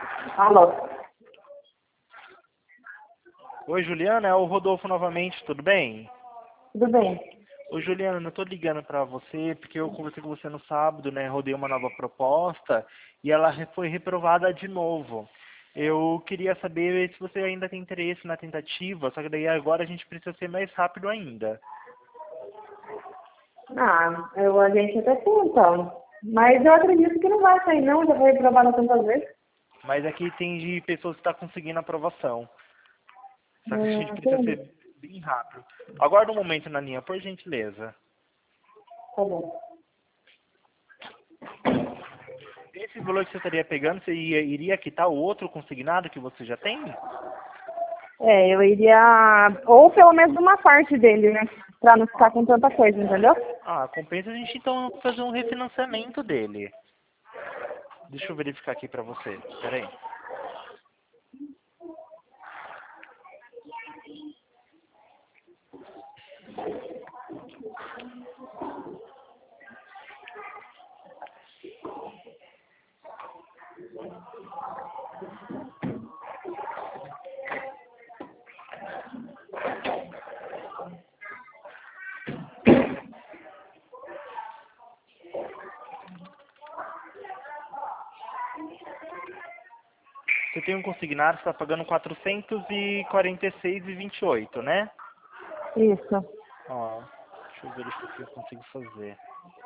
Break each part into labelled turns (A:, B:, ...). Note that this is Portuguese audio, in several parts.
A: Alô?
B: Oi, Juliana, é o Rodolfo novamente, tudo bem?
A: Tudo bem?
B: Ô, Juliana, eu tô ligando pra você porque eu conversei com você no sábado, né? Rodei uma nova proposta e ela foi reprovada de novo. Eu queria saber se você ainda tem interesse na tentativa, só que daí agora a gente precisa ser mais rápido ainda.
A: A gente até tenta, mas eu acredito que não vai sair não, já foi provado tantas vezes.
B: Mas aqui tem de pessoas que estão conseguindo aprovação. Só que a gente precisa
A: Entendi.
B: ser bem rápido. Aguarda um momento na linha, por gentileza.
A: Tá bom.
B: Esse valor que você estaria pegando, você iria quitar o outro consignado que você já tem?
A: Eu iria, ou pelo menos uma parte dele, né? Pra não ficar com tanta coisa, entendeu?
B: Ah, compensa a gente então fazer um refinanciamento dele. Deixa eu verificar aqui pra você. Pera aí. Você tem um consignado, você está pagando 446,28, né?
A: Isso.
B: Ó, deixa eu verificar o que eu consigo fazer.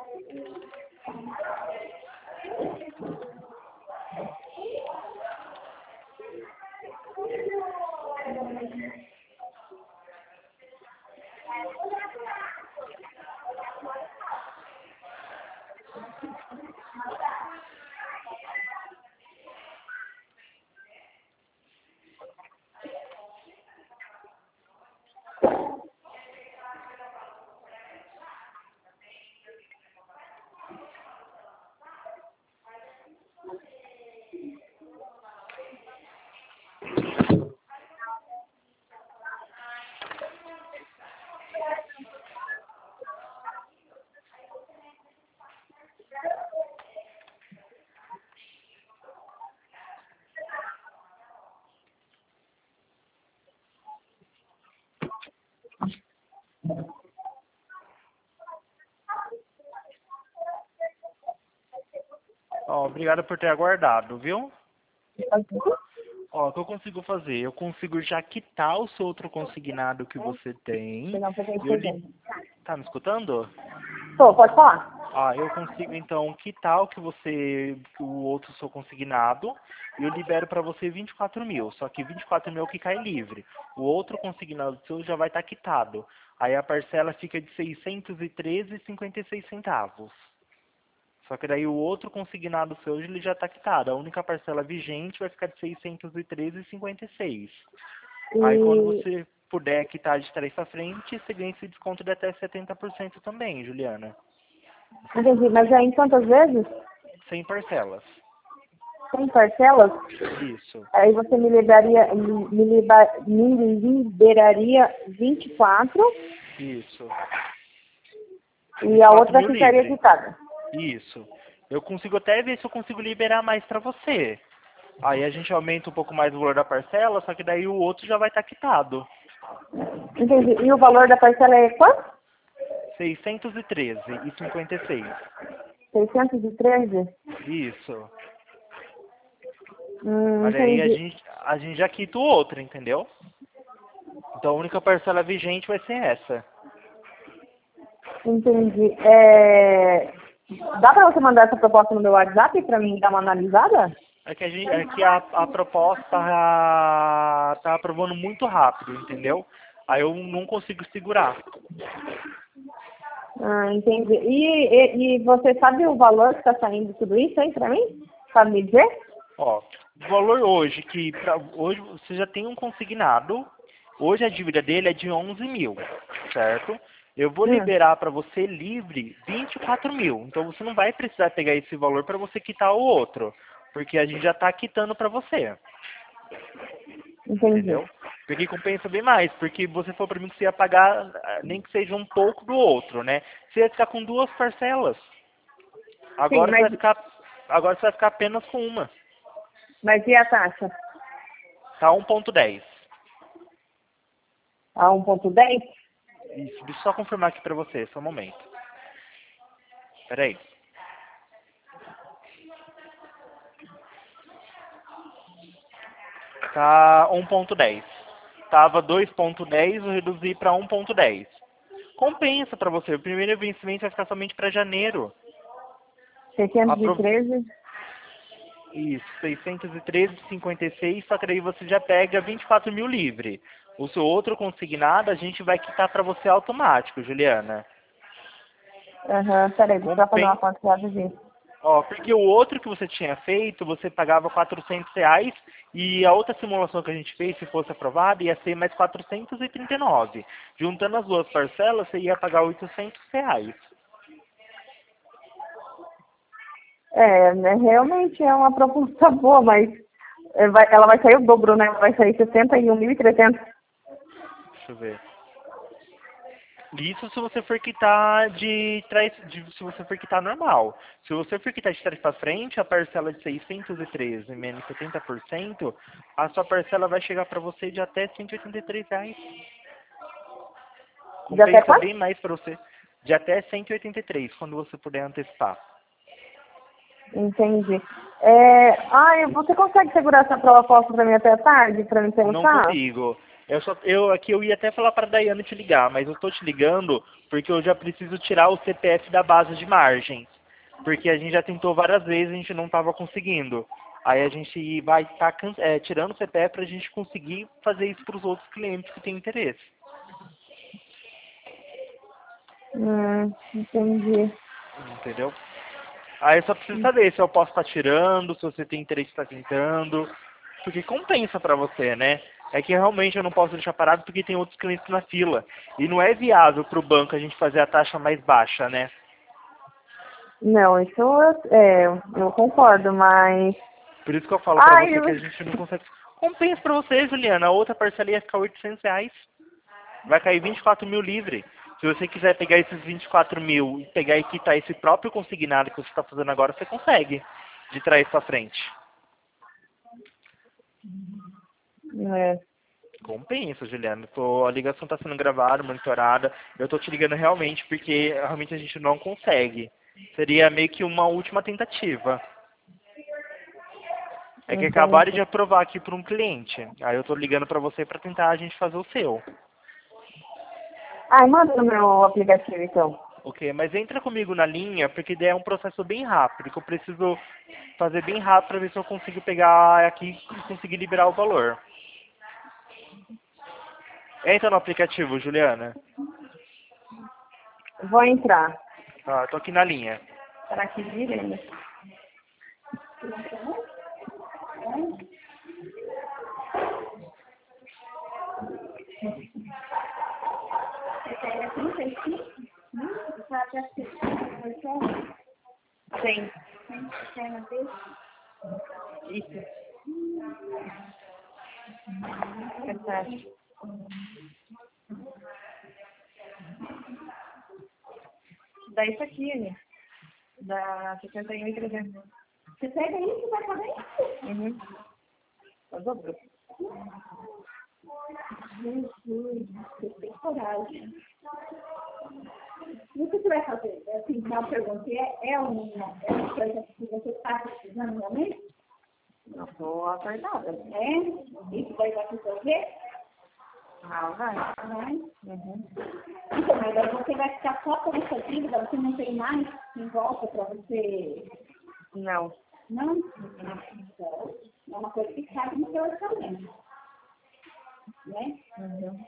B: Ó, obrigado por ter aguardado, viu? Ó, o que eu consigo fazer? Eu consigo já quitar o seu outro consignado que você tem.
A: Pegar um pouquinho
B: E
A: de presente.
B: Tá me escutando?
A: Tô, pode falar?
B: Eu consigo então quitar o outro seu consignado e eu libero para você 24 mil. Só que 24 mil é o que cai livre. O outro consignado seu já vai estar quitado. Aí a parcela fica de 613,56 centavos. Só que daí o outro consignado seu ele já está quitado. A única parcela vigente vai ficar de 613,56. Aí quando
A: E,
B: você puder quitar de trás para frente, você ganha esse desconto de até 70% também, Juliana.
A: entendi, mas é em quantas vezes?
B: Sem parcelas.
A: Tem parcelas?
B: Isso,
A: Aí você me liberaria 24
B: isso.
A: e a
B: 24
A: outra
B: mil
A: ficaria
B: livre.
A: quitada.
B: Isso. Eu consigo até ver se eu consigo liberar mais para você. Aí a gente aumenta um pouco mais o valor da parcela, só que daí o outro já vai estar quitado.
A: Entendi. E o valor da parcela é quanto?
B: 613,56.
A: 613?
B: Isso. Mas aí
A: Entendi.
B: a gente já quita o outro, entendeu? Então a única parcela vigente vai ser essa.
A: Entendi. Dá pra você mandar essa proposta no meu WhatsApp pra mim dar uma analisada?
B: É que a proposta tá aprovando muito rápido, entendeu? Aí eu não consigo segurar.
A: Entendi. E você sabe o valor que está saindo tudo isso aí pra mim? Sabe me dizer?
B: Ó, o valor hoje, hoje você já tem um consignado, hoje a dívida dele é de 11 mil, certo? Eu vou
A: Hum,
B: liberar para você livre 24 mil. Então você não vai precisar pegar esse valor para você quitar o outro, porque a gente já está quitando para você,
A: entendi.
B: entendeu? Porque compensa bem mais, porque você falou para mim que você ia pagar, nem que seja um pouco do outro, né? Você ia ficar com duas parcelas.
A: Sim,
B: Agora você
A: mas
B: vai ficar, agora você vai ficar apenas com uma.
A: Mas e a taxa?
B: Tá 1,10.
A: A 1,10?
B: Isso, deixa eu só confirmar aqui pra você, só um momento. Peraí. Tá 1,10. Tava 2,10, eu reduzi pra 1,10. Compensa pra você. O primeiro vencimento vai ficar somente pra janeiro.
A: 613?
B: Isso, 613,56, só que daí você já pega 24 mil livre. O seu outro consignado a gente vai quitar pra você automático, Juliana.
A: Aham, peraí, deixa eu fazer uma
B: Compensa.
A: conta disso.
B: Ó, porque o outro que você tinha feito, você pagava R$ 400 e a outra simulação que a gente fez, se fosse aprovada, ia ser mais 439. Juntando as duas parcelas, você ia pagar R$ 800.
A: Né, realmente é uma proposta boa, mas ela vai sair o dobro, né? Vai sair 61.300.
B: Deixa eu ver. Isso se você for quitar se você for quitar normal. Se você for quitar de trás para frente, a parcela de 613 menos 70%, a sua parcela vai chegar para você de até R$ 183.
A: De até
B: Compensa
A: quanto?
B: bem mais para você. De até 183, quando você puder antecipar.
A: Entendi. Você consegue segurar essa prova posta pra mim até tarde, pra me
B: Não
A: pensar?
B: consigo. Eu ia até falar para a Daiane te ligar, mas eu tô te ligando porque eu já preciso tirar o CPF da base de margens. Porque a gente já tentou várias vezes, a gente não estava conseguindo. Aí a gente vai estar tirando o CPF para a gente conseguir fazer isso para os outros clientes que têm interesse.
A: Entendi.
B: Entendeu? Aí eu só preciso saber se eu posso estar tirando, se você tem interesse em estar tentando. Porque compensa pra você, né? É que realmente eu não posso deixar parado porque tem outros clientes na fila. E não é viável pro banco a gente fazer a taxa mais baixa, né?
A: Não, isso eu concordo, mas.
B: Por isso que eu falo pra
A: Ai,
B: você que a gente não consegue. Compensa pra você, Juliana. A outra parcela ia ficar R$ 800. Vai cair 24 mil livre. Se você quiser pegar esses 24 mil e pegar e quitar esse próprio consignado que você está fazendo agora, você consegue. De trás pra frente.
A: é,
B: Compensa, Juliana. A ligação está sendo gravada, monitorada. Eu estou te ligando realmente porque realmente a gente não consegue. Seria meio que uma última tentativa. É que acabaram de
A: entendi.
B: aprovar aqui para um cliente. Aí eu estou ligando para você para tentar a gente fazer o seu.
A: Ai, manda no meu aplicativo então.
B: Ok, mas entra comigo na linha porque daí é um processo bem rápido, que eu preciso fazer bem rápido para ver se eu consigo pegar aqui e conseguir liberar o valor. Entra no aplicativo, Juliana.
A: Vou entrar.
B: Tá, tô aqui na linha.
A: Será que vira ainda? Sim. Isso. Verdade. Dá isso aqui, né? Dá 61.300. Você pega isso e vai fazer isso? Uhum. Tá dobro. Jesus, você tem coragem. E o que você vai fazer? Assim, uma pergunta, é uma coisa que você está precisando realmente? Eu estou acordada. Isso vai resolver? Ah, vai. Vai? Uhum. Então, agora você vai ficar só com essa dívida, você não tem mais em volta para você... Não. Não? Então, é uma coisa que cabe no seu orçamento. Né? Uhum.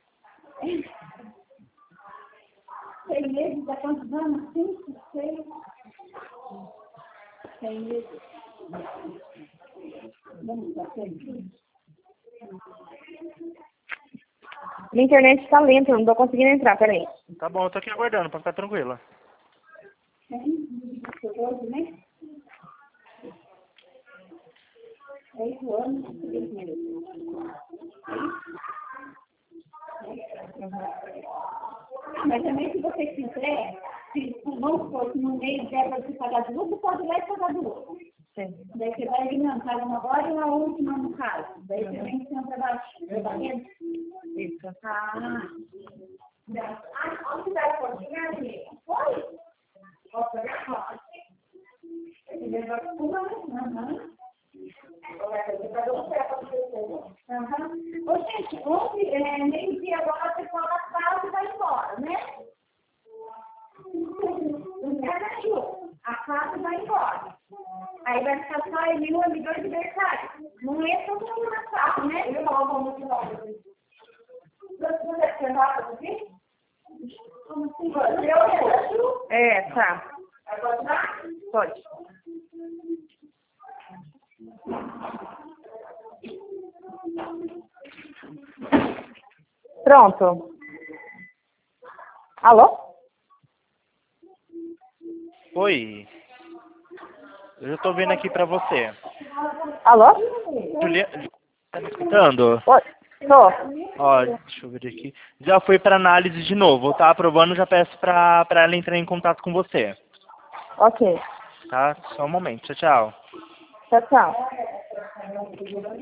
A: 6 meses, há quantos anos? 5, 6? 6 meses. Vamos dar 6 meses. Minha internet está lenta, eu não estou conseguindo entrar, peraí.
B: Tá bom, eu tô aqui aguardando pra ficar tranquila.
A: Hoje, né? 8 anos, 6 meses. Mas também se você quiser, vamos supor que no mês der para você pagar do lucro, pode ir lá e pagar do lucro. Sim. Daí você vai alimentar uma agora última no caso. Daí você vem em cima para baixo.
C: Isso.
A: Ah. Onde vai continuar ali? Foi? Posso olhar? Pode. Ele levou uma. Aham. Ô, gente, meio-dia agora você coloca a casa e vai embora, né? A casa vai embora. Aí vai ficar só ele e o amigo adversário. Não é todo mundo na sala, né? Eu não vou muito longe. Você quer sentar aqui?
C: Tá.
A: Pode continuar?
C: Pode. Pronto. Alô?
B: Oi. Eu já tô vendo aqui pra você.
C: Alô?
B: Juliana, tá me escutando?
C: Oi. Tô.
B: Ó, deixa eu ver aqui. Já foi pra análise de novo. Tá aprovando, já peço pra ela entrar em contato com você.
C: Ok.
B: Tá? Só um momento. Tchau, tchau.
C: Tchau, tchau.